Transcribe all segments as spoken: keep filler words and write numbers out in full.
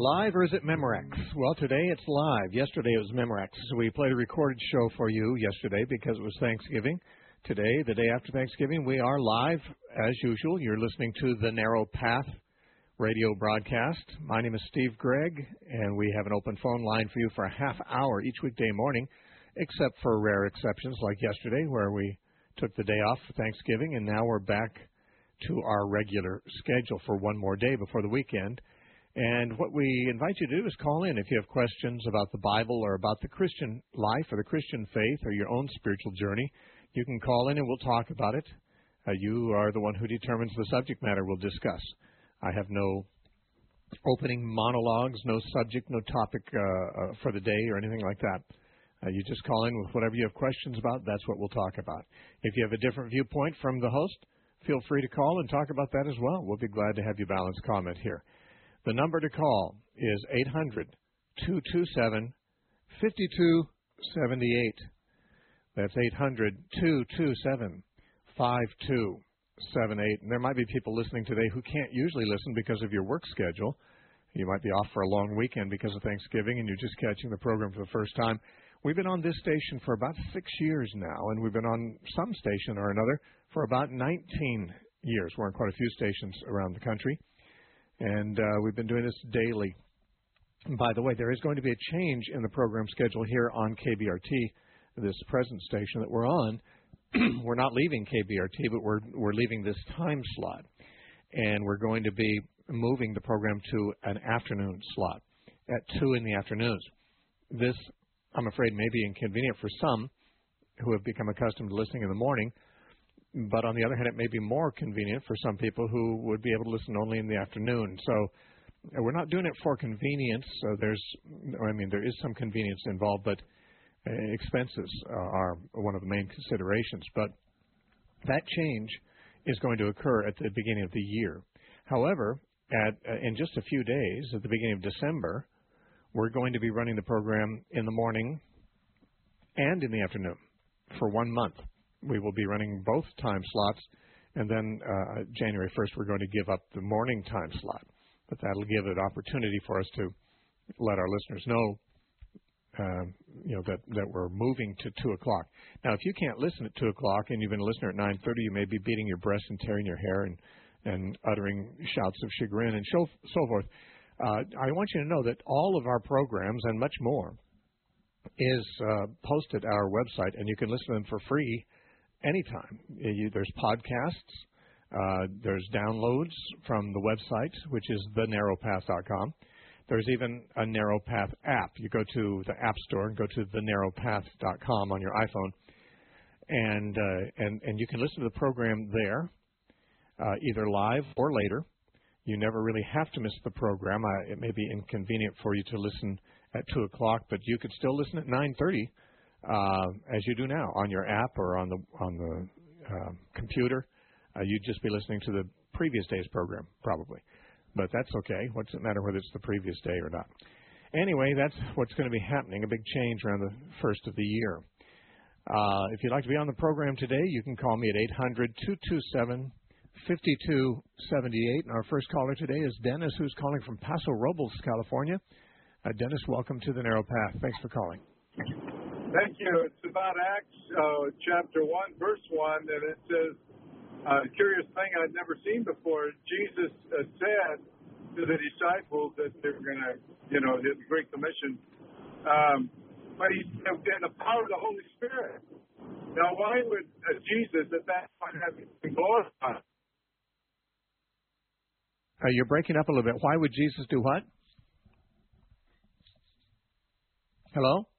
live or is it Memorex? Well, today it's live. Yesterday it was Memorex. So we played a recorded show for you yesterday because it was Thanksgiving. Today, the day after Thanksgiving, we are live as usual. You're listening to the Narrow Path radio broadcast. My name is Steve Gregg, and we have an open phone line for you for a half hour each weekday morning, except for rare exceptions like yesterday where we took the day off for Thanksgiving, and now we're back to our regular schedule for one more day before the weekend. And what we invite you to do is call in if you have questions about the Bible or about the Christian life or the Christian faith or your own spiritual journey. You can call in and we'll talk about it. Uh, you are the one who determines the subject matter we'll discuss. I have no opening monologues, no subject, no topic uh, uh, for the day or anything like that. Uh, you just call in with whatever you have questions about. That's what we'll talk about. If you have a different viewpoint from the host, feel free to call and talk about that as well. We'll be glad to have you balance comment here. The number to call is eight hundred, two two seven, five two seven eight. That's eight hundred, two two seven, five two seven eight. And there might be people listening today who can't usually listen because of your work schedule. You might be off for a long weekend because of Thanksgiving and you're just catching the program for the first time. We've been on this station for about six years now, and we've been on some station or another for about nineteen years. We're on quite a few stations around the country. And uh, we've been doing this daily. And by the way, there is going to be a change in the program schedule here on K B R T, this present station that we're on. We're not leaving K B R T, but we're we're leaving this time slot. And we're going to be moving the program to an afternoon slot at two in the afternoons. This, I'm afraid, may be inconvenient for some who have become accustomed to listening in the morning. But on the other hand, it may be more convenient for some people who would be able to listen only in the afternoon. So we're not doing it for convenience. So there's, I mean, there is some convenience involved, but expenses are one of the main considerations. But that change is going to occur at the beginning of the year. However, at in just a few days, at the beginning of December, we're going to be running the program in the morning and in the afternoon for one month. We will be running both time slots, and then uh, January first we're going to give up the morning time slot. But that'll give an opportunity for us to let our listeners know, uh, you know, that, that we're moving to two o'clock. Now, if you can't listen at two o'clock and you've been a listener at nine thirty, you may be beating your breast and tearing your hair and, and uttering shouts of chagrin and so, so forth. Uh, I want you to know that all of our programs and much more is uh, posted at our website, and you can listen to them for free anytime. You, there's podcasts, uh, there's downloads from the website, which is the narrow path dot com. There's even a Narrow Path app. You go to the App Store and go to the narrow path dot com on your iPhone, and uh, and and you can listen to the program there, uh, either live or later. You never really have to miss the program. Uh, it may be inconvenient for you to listen at two o'clock, but you could still listen at nine thirty. Uh, as you do now on your app or on the on the uh, computer. Uh, you'd just be listening to the previous day's program, probably. But that's okay. What's it matter whether it's the previous day or not? Anyway, that's what's going to be happening, a big change around the first of the year. Uh, if you'd like to be on the program today, you can call me at eight hundred, two two seven, five two seven eight. And our first caller today is Dennis, who's calling from Paso Robles, California. Uh, Dennis, welcome to the Narrow Path. Thanks for calling. Thank you. It's about Acts uh, chapter one, verse one, and it says, uh, a curious thing I'd never seen before. Jesus uh, said to the disciples that they were going to, you know, the Great Commission, um, but he said, in the power of the Holy Spirit. Now, why would uh, Jesus at that point have been glorified? Uh, you're breaking up a little bit. Why would Jesus do what? Hello?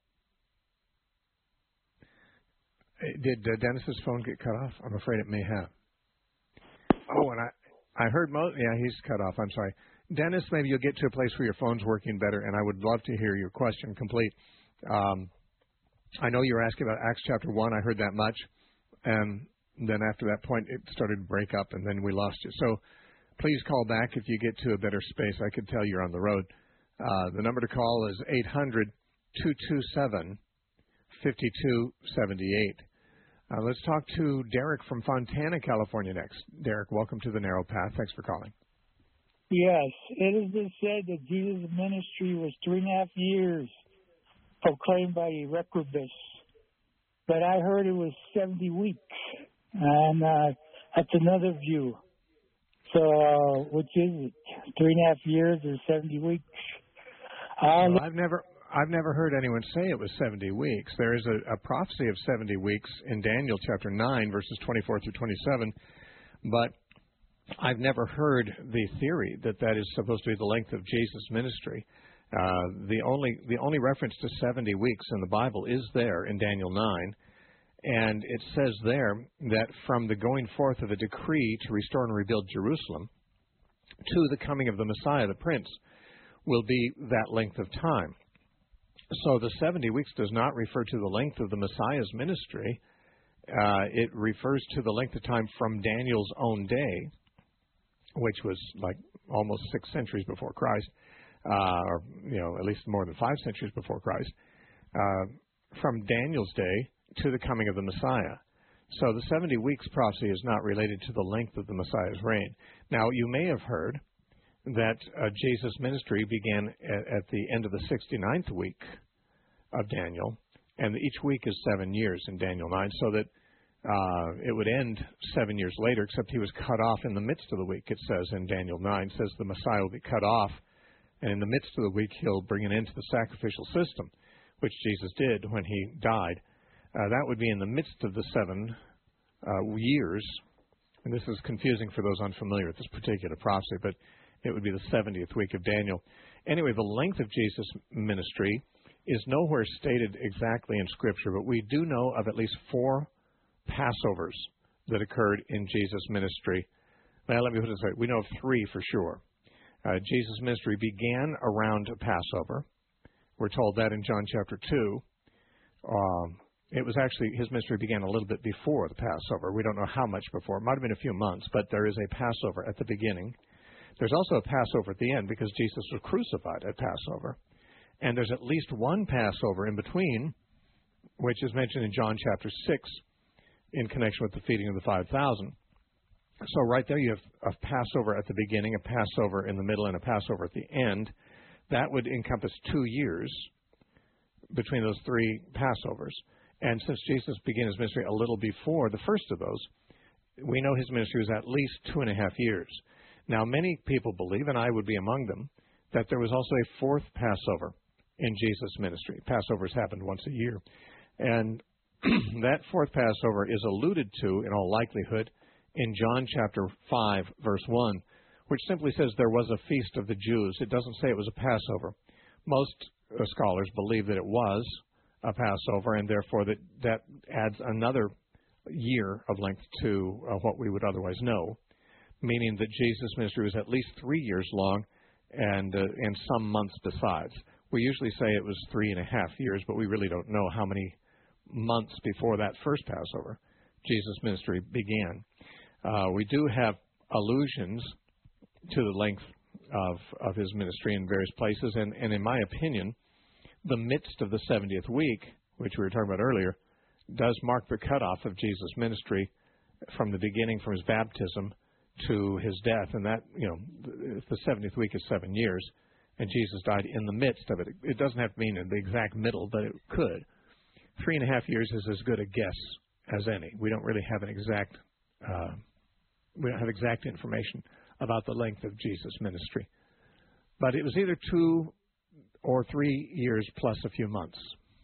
Did uh, Dennis's phone get cut off? I'm afraid it may have. Oh, and I, I heard most. Yeah, he's cut off. I'm sorry, Dennis. Maybe you'll get to a place where your phone's working better, and I would love to hear your question complete. Um, I know you were asking about Acts chapter one. I heard that much, and then after that point, it started to break up, and then we lost you. So please call back if you get to a better space. I could tell you're on the road. Uh, the number to call is eight hundred, two two seven, five two seven eight. Uh, let's talk to Derek from Fontana, California next. Derek, welcome to the Narrow Path. Thanks for calling. Yes, it has been said that Jesus' ministry was three and a half years proclaimed by the reprobates. But I heard it was seventy weeks, and uh, that's another view. So, uh, which is it? Three and a half years or seventy weeks? Uh, well, I've never, I've never heard anyone say it was seventy weeks. There is a, a prophecy of seventy weeks in Daniel chapter nine, verses twenty-four through twenty-seven, but I've never heard the theory that that is supposed to be the length of Jesus' ministry. Uh, the only the only reference to seventy weeks in the Bible is there in Daniel nine, and it says there that from the going forth of a decree to restore and rebuild Jerusalem to the coming of the Messiah, the Prince, will be that length of time. So the seventy weeks does not refer to the length of the Messiah's ministry. Uh, it refers to the length of time from Daniel's own day, which was like almost six centuries before Christ. Uh, or, you know, at least more than five centuries before Christ, uh, from Daniel's day to the coming of the Messiah. So the seventy weeks prophecy is not related to the length of the Messiah's reign. Now, you may have heard that uh, Jesus' ministry began at, at the end of the sixty-ninth week of Daniel, and each week is seven years in Daniel nine, so that uh, it would end seven years later, except he was cut off in the midst of the week, it says in Daniel nine. It says the Messiah will be cut off, and in the midst of the week, he'll bring an end to the sacrificial system, which Jesus did when he died. Uh, that would be in the midst of the seven uh, years. And this is confusing for those unfamiliar with this particular prophecy, but it would be the seventieth week of Daniel. Anyway, the length of Jesus' ministry is nowhere stated exactly in Scripture, but we do know of at least four Passovers that occurred in Jesus' ministry. Now, let me put it this way. We know of three for sure. Uh, Jesus' ministry began around Passover. We're told that in John chapter two. Um, it was actually, his ministry began a little bit before the Passover. We don't know how much before. It might have been a few months, but there is a Passover at the beginning. There's also a Passover at the end because Jesus was crucified at Passover. And there's at least one Passover in between, which is mentioned in John chapter six in connection with the feeding of the five thousand. So right there you have a Passover at the beginning, a Passover in the middle, and a Passover at the end. That would encompass two years between those three Passovers. And since Jesus began his ministry a little before the first of those, we know his ministry was at least two and a half years. Now, many people believe, and I would be among them, that there was also a fourth Passover in Jesus' ministry. Passovers happened once a year. And that fourth Passover is alluded to, in all likelihood, in John chapter five, verse one, which simply says there was a feast of the Jews. It doesn't say it was a Passover. Most uh, scholars believe that it was a Passover, and therefore that, that adds another year of length to uh, what we would otherwise know, meaning that Jesus' ministry was at least three years long and, uh, and some months besides. We usually say it was three and a half years, but we really don't know how many months before that first Passover Jesus' ministry began. Uh, we do have allusions to the length of, of his ministry in various places, and, and in my opinion, the midst of the seventieth week, which we were talking about earlier, does mark the cutoff of Jesus' ministry from the beginning, from his baptism to his death. And that, you know, if the seventieth week is seven years, and Jesus died in the midst of it, it doesn't have to mean in the exact middle, but it could. Three and a half years is as good a guess as any. We don't really have an exact, uh, we don't have exact information about the length of Jesus' ministry. But it was either two or three years plus a few months.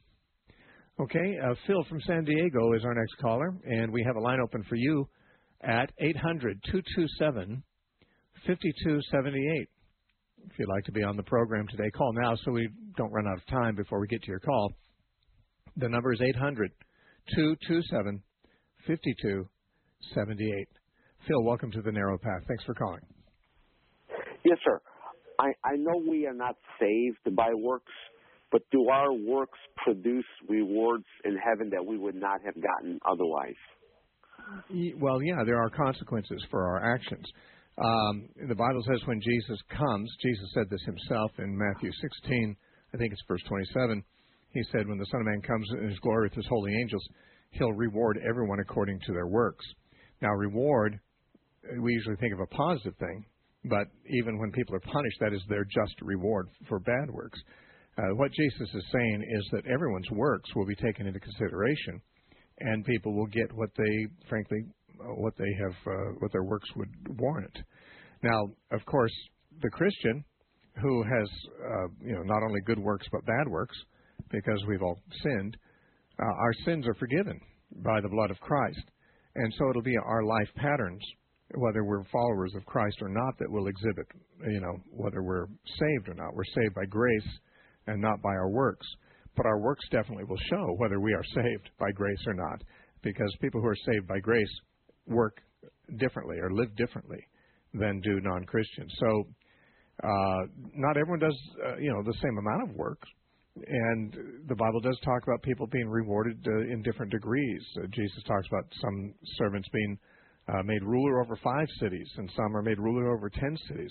Okay, uh, Phil from San Diego is our next caller, and we have a line open for you at eight hundred, two two seven, five two seven eight. If you'd like to be on the program today, call now so we don't run out of time before we get to your call. The number is eight hundred, two two seven, five two seven eight. Phil, welcome to the Narrow Path. Thanks for calling. Yes, sir. I, I know we are not saved by works, but do our works produce rewards in heaven that we would not have gotten otherwise? Well, yeah, there are consequences for our actions. Um, the Bible says when Jesus comes, Jesus said this himself in Matthew sixteen, I think it's verse twenty-seven, he said, when the Son of Man comes in his glory with his holy angels, he'll reward everyone according to their works. Now, reward, we usually think of a positive thing, But even when people are punished, that is their just reward for bad works. Uh, what Jesus is saying is that everyone's works will be taken into consideration, and people will get what they, frankly, uh, what they have, uh, what their works would warrant. Now, of course, the Christian who has, uh, you know, not only good works but bad works, because we've all sinned, uh, our sins are forgiven by the blood of Christ. And so it'll be our life patterns, whether we're followers of Christ or not, that will exhibit, you know, whether we're saved or not. We're saved by grace and not by our works. But our works definitely will show whether we are saved by grace or not, because people who are saved by grace work differently or live differently than do non-Christians. So uh, not everyone does, uh, you know, the same amount of work. And the Bible does talk about people being rewarded uh, in different degrees. Uh, Jesus talks about some servants being uh, made ruler over five cities, and some are made ruler over ten cities.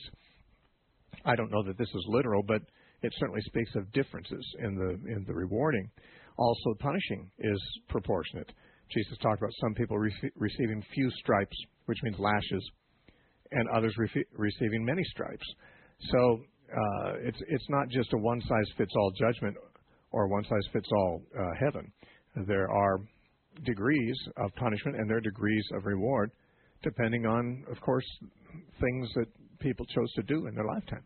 I don't know that this is literal, but it certainly speaks of differences in the in the rewarding. Also, punishing is proportionate. Jesus talked about some people re- receiving few stripes, which means lashes, and others re- receiving many stripes. So uh, it's it's not just a one-size-fits-all judgment or one-size-fits-all uh, heaven. There are degrees of punishment and there are degrees of reward, depending on, of course, things that people chose to do in their lifetime.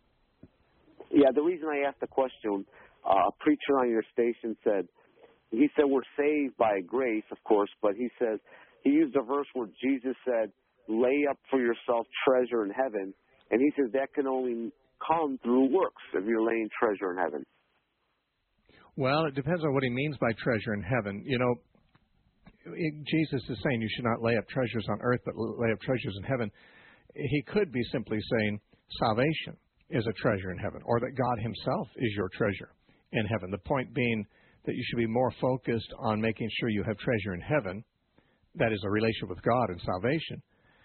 Yeah, the reason I asked the question, uh, a preacher on your station said, he said we're saved by grace, of course, but he says, he used a verse where Jesus said, lay up for yourself treasure in heaven, and he says that can only come through works if you're laying treasure in heaven. Well, it depends on what he means by treasure in heaven. You know, it, Jesus is saying you should not lay up treasures on earth, but lay up treasures in heaven. He could be simply saying salvation is a treasure in heaven, or that God himself is your treasure in heaven. The point being that you should be more focused on making sure you have treasure in heaven, that is a relationship with God and salvation,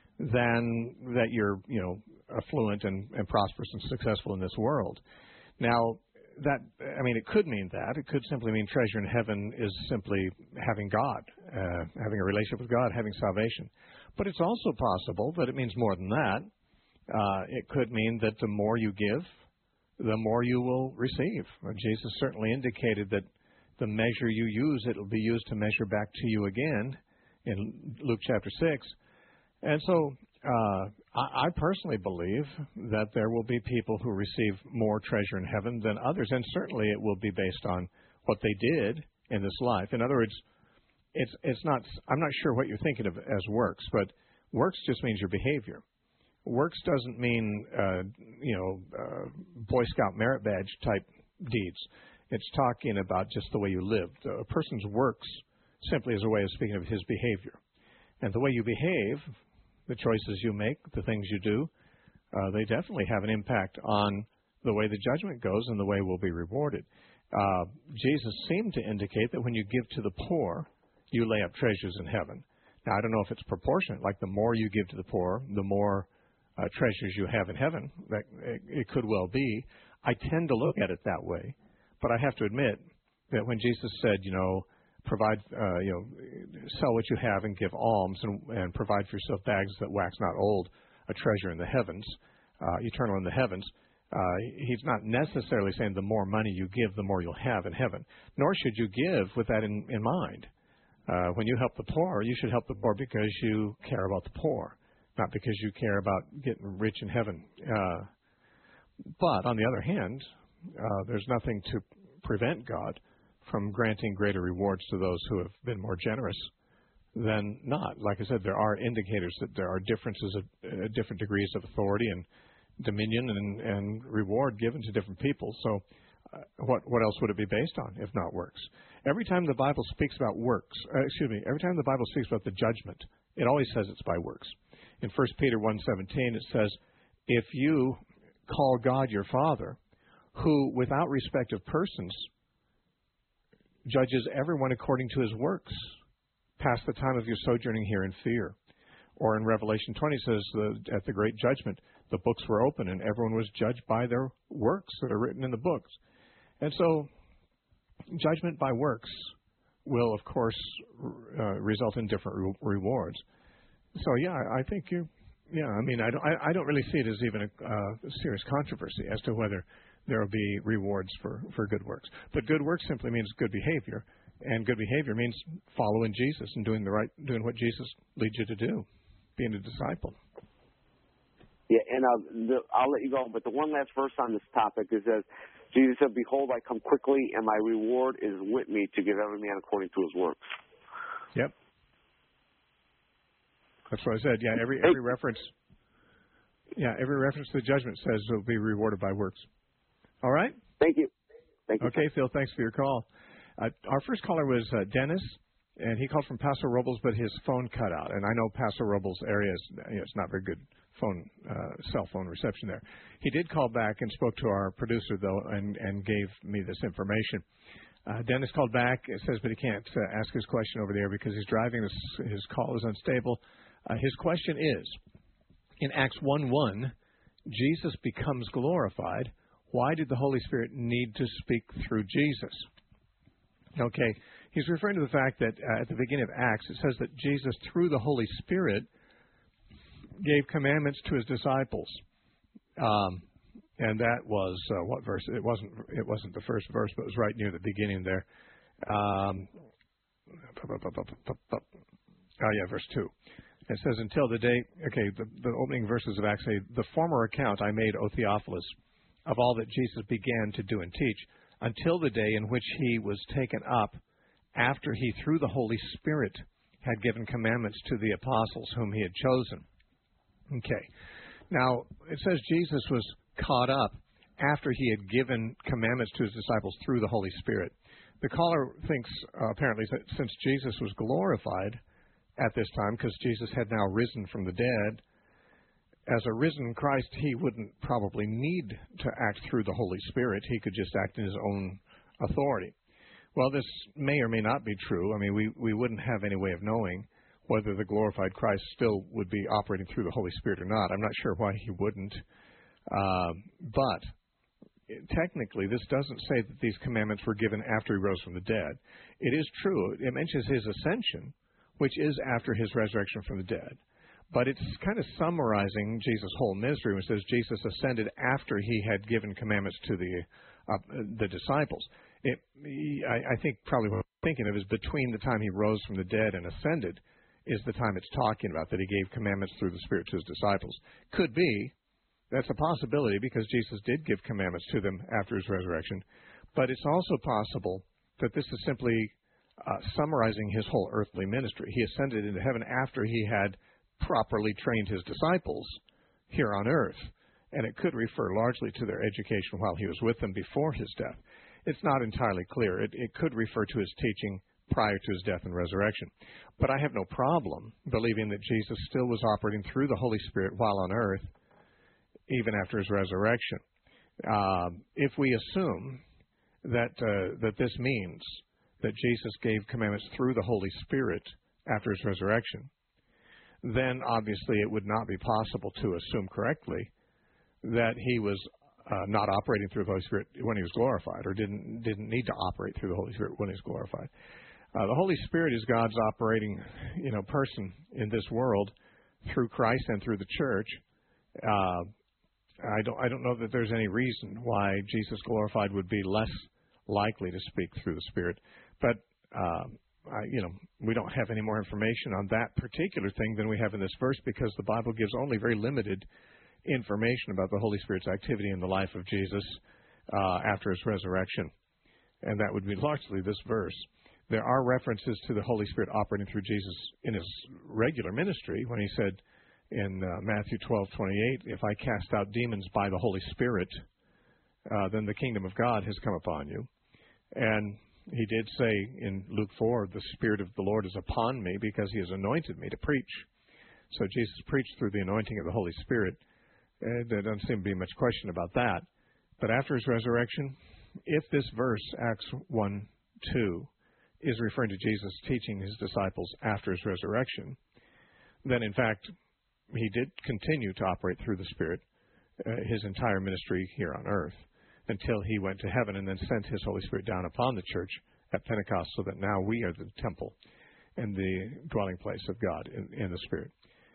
than that you're, you know, affluent and, and prosperous and successful in this world. Now, that, I mean, it could mean that. It could simply mean treasure in heaven is simply having God, uh, having a relationship with God, having salvation. But it's also possible that it means more than that. Uh, it could mean that the more you give, the more you will receive. Well, Jesus certainly indicated that the measure you use, it will be used to measure back to you again in Luke chapter six. And so uh, I, I personally believe that there will be people who receive more treasure in heaven than others, and certainly it will be based on what they did in this life. In other words, it's it's not. I'm not sure what you're thinking of as works, but works just means your behavior. Works doesn't mean uh, you know uh, Boy Scout merit badge type deeds. It's talking about just the way you lived. A person's works simply is a way of speaking of his behavior, and the way you behave, the choices you make, the things you do, uh, they definitely have an impact on the way the judgment goes and the way we'll be rewarded. Uh, Jesus seemed to indicate that when you give to the poor, you lay up treasures in heaven. Now, I don't know if it's proportionate, like the more you give to the poor, the more uh, treasures you have in heaven. That it, it could well be. I tend to look at it that way, but I have to admit that when Jesus said, you know, provide, uh, you know, sell what you have and give alms, and, and provide for yourself bags that wax not old, a treasure in the heavens, uh, eternal in the heavens. Uh, he's not necessarily saying the more money you give, the more you'll have in heaven. Nor should you give with that in, in mind. Uh, when you help the poor, you should help the poor because you care about the poor, not because you care about getting rich in heaven. Uh, but on the other hand, uh, there's nothing to prevent God from granting greater rewards to those who have been more generous than not. Like I said, there are indicators that there are differences of uh, different degrees of authority and dominion and, and reward given to different people. So uh, what what else would it be based on if not works? Every time the Bible speaks about works, uh, excuse me, every time the Bible speaks about the judgment, it always says it's by works. In First Peter one seventeen, it says, if you call God your Father, who without respect of persons judges everyone according to his works, pass the time of your sojourning here in fear. Or in Revelation twenty, it says that at the great judgment, the books were open and everyone was judged by their works that are written in the books. And so judgment by works will, of course, uh, result in different re- rewards. So, yeah, I think you Yeah, I mean, I don't, I, I don't really see it as even a uh, serious controversy as to whether there will be rewards for, for good works. But good works simply means good behavior, and good behavior means following Jesus and doing the right, doing what Jesus leads you to do, being a disciple. Yeah, and uh, the, I'll let you go, but the one last verse on this topic is that Jesus said, "Behold, I come quickly, and my reward is with me to give every man according to his works." Yep. That's what I said. Yeah, every every reference. Yeah, every reference to the judgment says they'll be rewarded by works. All right. Thank you. Thank you. Okay, Phil. Thanks for your call. Uh, our first caller was uh, Dennis, and he called from Paso Robles, but his phone cut out. And I know Paso Robles area is you know, it's not very good phone uh, cell phone reception there. He did call back and spoke to our producer though, and and gave me this information. Uh, Dennis called back. It says, but he can't uh, ask his question over there because he's driving. His, his call is unstable. Uh, his question is, in Acts one one, Jesus becomes glorified. Why did the Holy Spirit need to speak through Jesus? Okay, he's referring to the fact that uh, at the beginning of Acts, it says that Jesus, through the Holy Spirit, gave commandments to his disciples. Um, and that was, uh, what verse? It wasn't It wasn't the first verse, but it was right near the beginning there. Um, oh, yeah, verse two. It says, until the day, okay, the, the opening verses of Acts say, the former account I made, O Theophilus, of all that Jesus began to do and teach, until the day in which he was taken up, after he, through the Holy Spirit, had given commandments to the apostles whom he had chosen. Okay. Now, it says Jesus was caught up after he had given commandments to his disciples through the Holy Spirit. The caller thinks, uh, apparently, that since Jesus was glorified at this time, because Jesus had now risen from the dead, as a risen Christ, he wouldn't probably need to act through the Holy Spirit. He could just act in his own authority. Well, this may or may not be true. I mean, we, we wouldn't have any way of knowing whether the glorified Christ still would be operating through the Holy Spirit or not. I'm not sure why he wouldn't. Uh, but technically, this doesn't say that these commandments were given after he rose from the dead. It is true. It mentions his ascension, which is after his resurrection from the dead. But it's kind of summarizing Jesus' whole ministry when it says Jesus ascended after he had given commandments to the uh, the disciples. It, I, I think probably what I'm thinking of is between the time he rose from the dead and ascended is the time it's talking about, that he gave commandments through the Spirit to his disciples. Could be. That's a possibility because Jesus did give commandments to them after his resurrection. But it's also possible that this is simply uh, summarizing his whole earthly ministry. He ascended into heaven after he had properly trained his disciples here on earth, and it could refer largely to their education while he was with them before his death. It's not entirely clear. It, it could refer to his teaching prior to his death and resurrection. But I have no problem believing that Jesus still was operating through the Holy Spirit while on earth, even after his resurrection. Um, if we assume that uh, that this means that Jesus gave commandments through the Holy Spirit after his resurrection, then obviously it would not be possible to assume correctly that he was uh, not operating through the Holy Spirit when he was glorified, or didn't didn't need to operate through the Holy Spirit when he was glorified. Uh, the Holy Spirit is God's operating, you know, person in this world through Christ and through the church. Uh, I don't I don't know that there's any reason why Jesus glorified would be less likely to speak through the Spirit, but. Uh, I, you know, we don't have any more information on that particular thing than we have in this verse because the Bible gives only very limited information about the Holy Spirit's activity in the life of Jesus uh, after his resurrection. And that would be largely this verse. There are references to the Holy Spirit operating through Jesus in his regular ministry when he said in uh, Matthew twelve twenty-eight, if I cast out demons by the Holy Spirit, uh, then the kingdom of God has come upon you. And he did say in Luke four, the Spirit of the Lord is upon me because he has anointed me to preach. So Jesus preached through the anointing of the Holy Spirit. And there doesn't seem to be much question about that. But after his resurrection, if this verse, Acts one two, is referring to Jesus teaching his disciples after his resurrection, then in fact, he did continue to operate through the Spirit uh, his entire ministry here on earth, until he went to heaven and then sent his Holy Spirit down upon the church at Pentecost, so that now we are the temple and the dwelling place of God in, in the Spirit.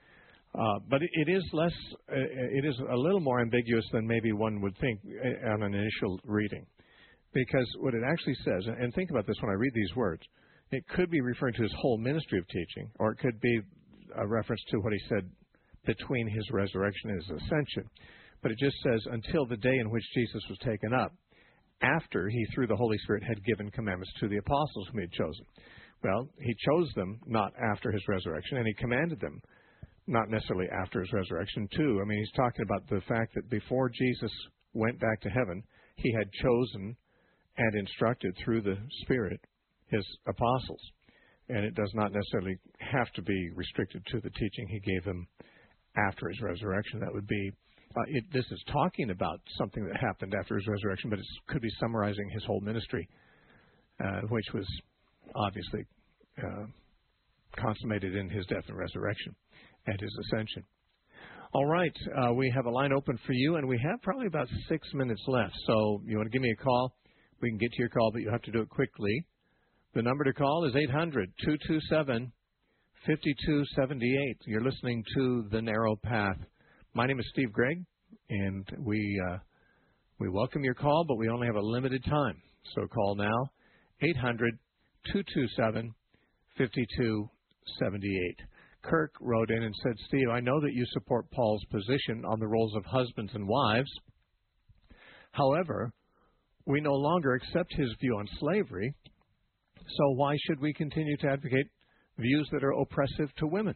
Uh, but it, it is less, uh, it is a little more ambiguous than maybe one would think on an initial reading. Because what it actually says, and think about this when I read these words, it could be referring to his whole ministry of teaching, or it could be a reference to what he said between his resurrection and his ascension. But it just says, until the day in which Jesus was taken up, after he, through the Holy Spirit, had given commandments to the apostles whom he had chosen. Well, he chose them not after his resurrection, and he commanded them not necessarily after his resurrection, too. I mean, he's talking about the fact that before Jesus went back to heaven, he had chosen and instructed through the Spirit his apostles. And it does not necessarily have to be restricted to the teaching he gave them after his resurrection. That would be, uh, it, this is talking about something that happened after his resurrection, but it could be summarizing his whole ministry, uh, which was obviously uh, consummated in his death and resurrection and his ascension. All right, uh, we have a line open for you, and we have probably about six minutes left. So you want to give me a call? We can get to your call, but you have to do it quickly. The number to call is eight hundred, two two seven, five two seven eight. You're listening to The Narrow Path. My name is Steve Gregg, and we uh, we welcome your call, but we only have a limited time. So call now, eight hundred, two two seven, five two seven eight. Kirk wrote in and said, Steve, I know that you support Paul's position on the roles of husbands and wives. However, we no longer accept his view on slavery, so why should we continue to advocate views that are oppressive to women?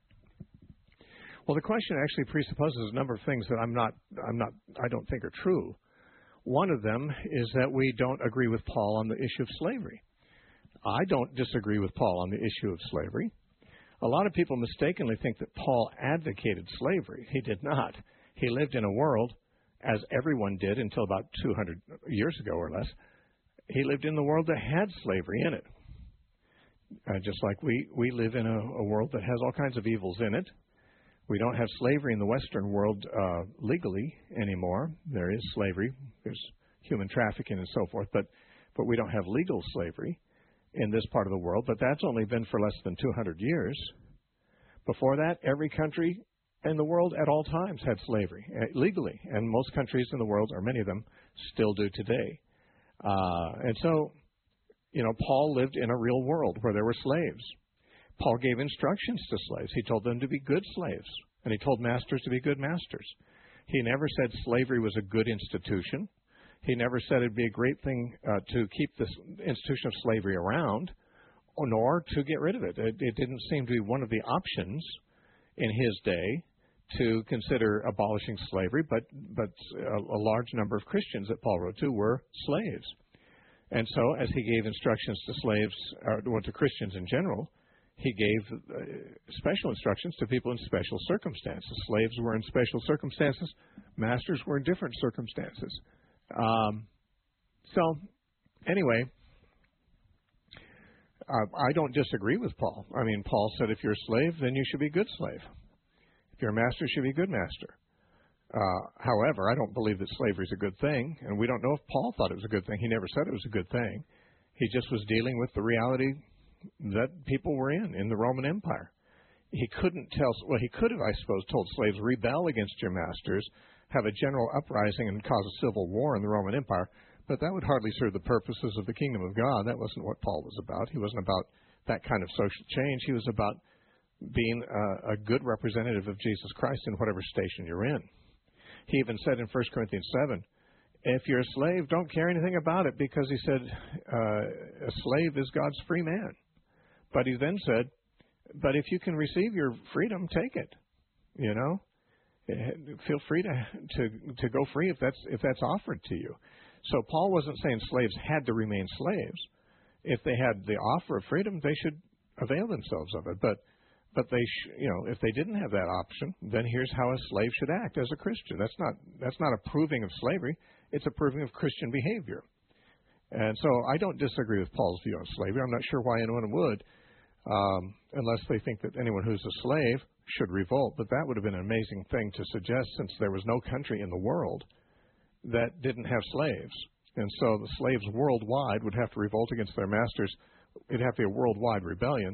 Well, the question actually presupposes a number of things that I'm not, I'm not, I don't think are true. One of them is that we don't agree with Paul on the issue of slavery. I don't disagree with Paul on the issue of slavery. A lot of people mistakenly think that Paul advocated slavery. He did not. He lived in a world, as everyone did until about two hundred years ago or less, he lived in the world that had slavery in it. Uh, just like we, we live in a, a world that has all kinds of evils in it. We don't have slavery in the Western world uh, legally anymore. There is slavery. There's human trafficking and so forth, but, but we don't have legal slavery in this part of the world, but that's only been for less than two hundred years. Before that, every country in the world at all times had slavery, uh, legally, and most countries in the world, or many of them, still do today. Uh, and so, you know, Paul lived in a real world where there were slaves. Paul gave instructions to slaves. He told them to be good slaves, and he told masters to be good masters. He never said slavery was a good institution. He never said it'd be a great thing uh, to keep this institution of slavery around, or nor to get rid of it. it. It didn't seem to be one of the options in his day to consider abolishing slavery, but but a, a large number of Christians that Paul wrote to were slaves. And so as he gave instructions to slaves, or to Christians in general, he gave uh, special instructions to people in special circumstances. Slaves were in special circumstances. Masters were in different circumstances. Um, so, anyway, uh, I don't disagree with Paul. I mean, Paul said if you're a slave, then you should be a good slave. If you're a master, you should be a good master. Uh, however, I don't believe that slavery is a good thing, and we don't know if Paul thought it was a good thing. He never said it was a good thing. He just was dealing with the reality that people were in, in the Roman Empire. He couldn't tell, well, he could have, I suppose, told slaves, rebel against your masters, have a general uprising and cause a civil war in the Roman Empire, but that would hardly serve the purposes of the kingdom of God. That wasn't what Paul was about. He wasn't about that kind of social change. He was about being a, a good representative of Jesus Christ in whatever station you're in. He even said in First Corinthians seven, if you're a slave, don't care anything about it, because he said uh, a slave is God's free man. But he then said, but if you can receive your freedom, take it. You know, feel free to to to go free if that's if that's offered to you. So Paul wasn't saying slaves had to remain slaves. If they had the offer of freedom, they should avail themselves of it. But but they sh- you know, if they didn't have that option, then here's how a slave should act as a Christian. That's not that's not approving of slavery. It's approving of Christian behavior. And so I don't disagree with Paul's view on slavery. I'm not sure why anyone would, um, unless they think that anyone who's a slave should revolt. But that would have been an amazing thing to suggest, since there was no country in the world that didn't have slaves. And so the slaves worldwide would have to revolt against their masters. It'd have to be a worldwide rebellion.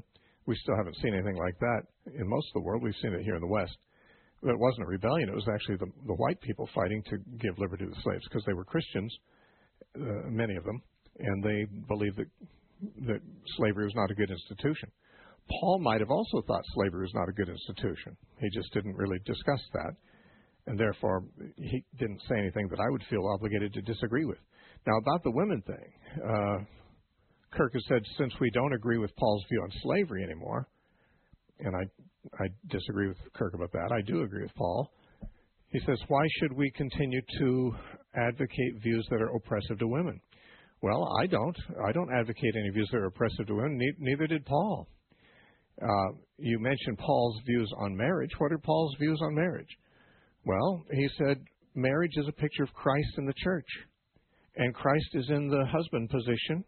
We still haven't seen anything like that in most of the world. We've seen it here in the West. But it wasn't a rebellion. It was actually the, the white people fighting to give liberty to the slaves because they were Christians, uh, many of them, and they believed that, that slavery was not a good institution. Paul might have also thought slavery was not a good institution. He just didn't really discuss that, and therefore he didn't say anything that I would feel obligated to disagree with. Now, about the women thing, uh, Kirk has said since we don't agree with Paul's view on slavery anymore, and I I disagree with Kirk about that. I do agree with Paul. He says, why should we continue to advocate views that are oppressive to women? Well, I don't. I don't advocate any views that are oppressive to women. Neither did Paul. Uh, you mentioned Paul's views on marriage. What are Paul's views on marriage? Well, he said marriage is a picture of Christ in the church, and Christ is in the husband position,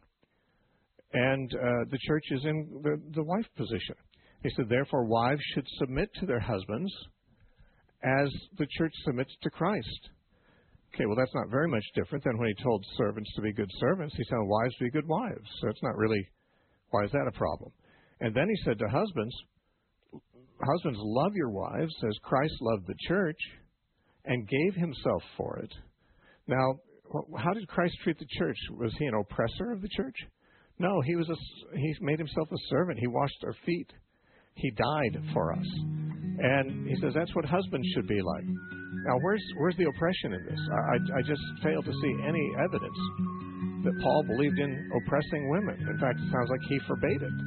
and uh, the church is in the, the wife position. He said, therefore, wives should submit to their husbands as the church submits to Christ. Okay, well, that's not very much different than when he told servants to be good servants. He told wives to be good wives. So it's not really, why is that a problem? And then he said to husbands, husbands, love your wives as Christ loved the church and gave himself for it. Now, how did Christ treat the church? Was he an oppressor of the church? No, he was a, he made himself a servant. He washed our feet. He died for us. And he says that's what husbands should be like. Now, where's where's the oppression in this? I, I just fail to see any evidence that Paul believed in oppressing women. In fact, it sounds like he forbade it.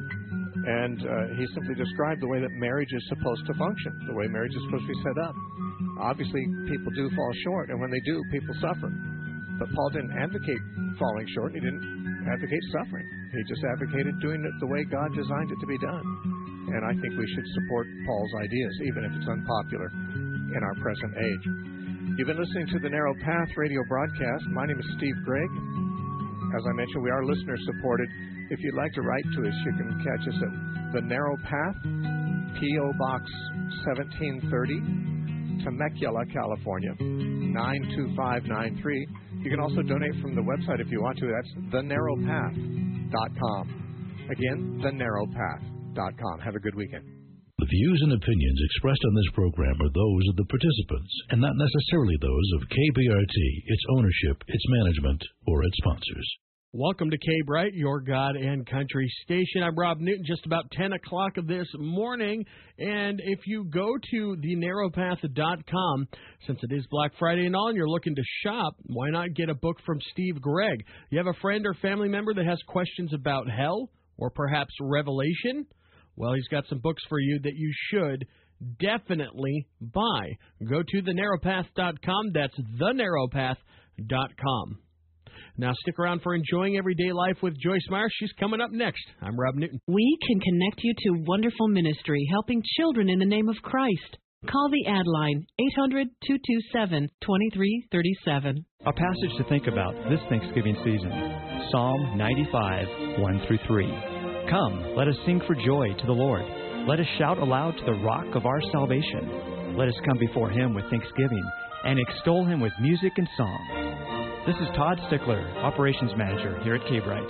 And uh, he simply described the way that marriage is supposed to function, the way marriage is supposed to be set up. Obviously, people do fall short, and when they do, people suffer. But Paul didn't advocate falling short. He didn't advocate suffering. He just advocated doing it the way God designed it to be done. And I think we should support Paul's ideas, even if it's unpopular in our present age. You've been listening to the Narrow Path radio broadcast. My name is Steve Gregg. As I mentioned, we are listener-supported. If you'd like to write to us, you can catch us at The Narrow Path, P O. Box seventeen thirty, Temecula, California, nine two five nine three. You can also donate from the website if you want to. That's the narrow path dot com. Again, the narrow path dot com. Have a good weekend. The views and opinions expressed on this program are those of the participants and not necessarily those of K B R T, its ownership, its management, or its sponsors. Welcome to K-Bright, your God and country station. I'm Rob Newton, just about ten o'clock of this morning. And if you go to the narrow path dot com, since it is Black Friday and all, and you're looking to shop, why not get a book from Steve Gregg? You have a friend or family member that has questions about hell or perhaps Revelation? Well, he's got some books for you that you should definitely buy. Go to the narrow path dot com. That's the narrow path dot com. Now stick around for Enjoying Everyday Life with Joyce Meyer. She's coming up next. I'm Rob Newton. We can connect you to wonderful ministry helping children in the name of Christ. Call the ad line, eight hundred, two two seven, two three three seven. A passage to think about this Thanksgiving season. Psalm ninety-five, one through three. Come, let us sing for joy to the Lord. Let us shout aloud to the rock of our salvation. Let us come before him with thanksgiving and extol him with music and song. This is Todd Stickler, Operations Manager here at K-Bright.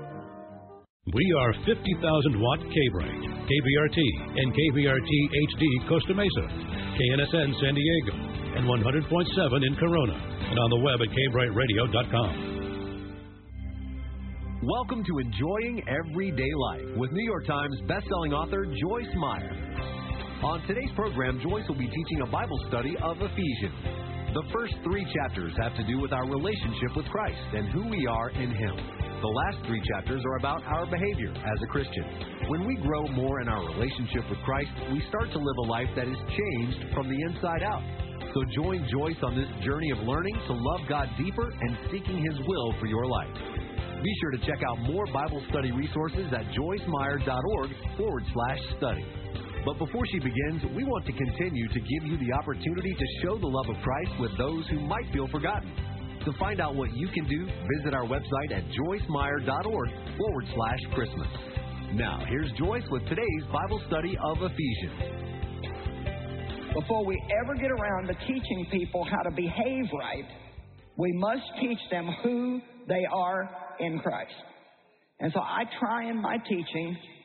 We are fifty thousand watt K-Bright, K B R T, and K B R T H D Costa Mesa, K N S N San Diego, and one hundred point seven in Corona, and on the web at K bright radio dot com. Welcome to Enjoying Everyday Life with New York Times bestselling author Joyce Meyer. On today's program, Joyce will be teaching a Bible study of Ephesians. The first three chapters have to do with our relationship with Christ and who we are in Him. The last three chapters are about our behavior as a Christian. When we grow more in our relationship with Christ, we start to live a life that is changed from the inside out. So join Joyce on this journey of learning to love God deeper and seeking His will for your life. Be sure to check out more Bible study resources at joyce meyer dot org forward slash study. But before she begins, we want to continue to give you the opportunity to show the love of Christ with those who might feel forgotten. To find out what you can do, visit our website at joyce meyer dot org forward slash Christmas. Now, here's Joyce with today's Bible study of Ephesians. Before we ever get around to teaching people how to behave right, we must teach them who they are in Christ. And so I try in my teaching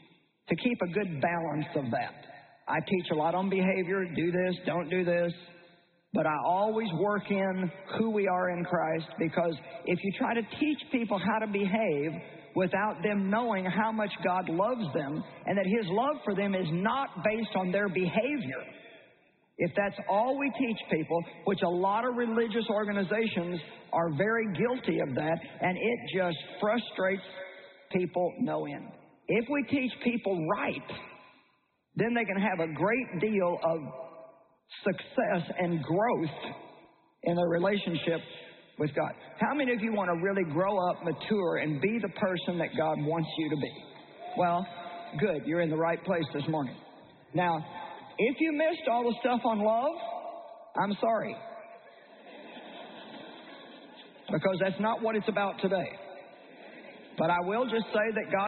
to keep a good balance of that. I teach a lot on behavior, do this, don't do this, but I always work in who we are in Christ, because if you try to teach people how to behave without them knowing how much God loves them and that His love for them is not based on their behavior, if that's all we teach people, which a lot of religious organizations are very guilty of that, and it just frustrates people no end. If we teach people right, then they can have a great deal of success and growth in their relationship with God. How many of you want to really grow up, mature, and be the person that God wants you to be? Well, good. You're in the right place this morning. Now, if you missed all the stuff on love, I'm sorry. Because that's not what it's about today. But I will just say that God